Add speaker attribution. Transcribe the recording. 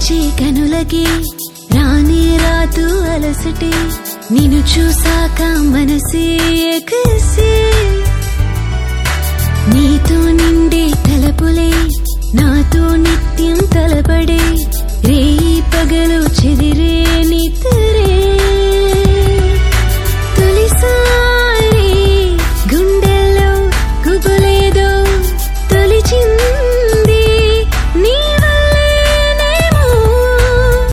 Speaker 1: తెరిచే కనులకి రానే రాతూ అలసటే నిన్ను చూసాక మనసే ఎగసే నీతో నిండే తలపులే నాతో నిత్యం తలపడే రేయి పగలు చెరి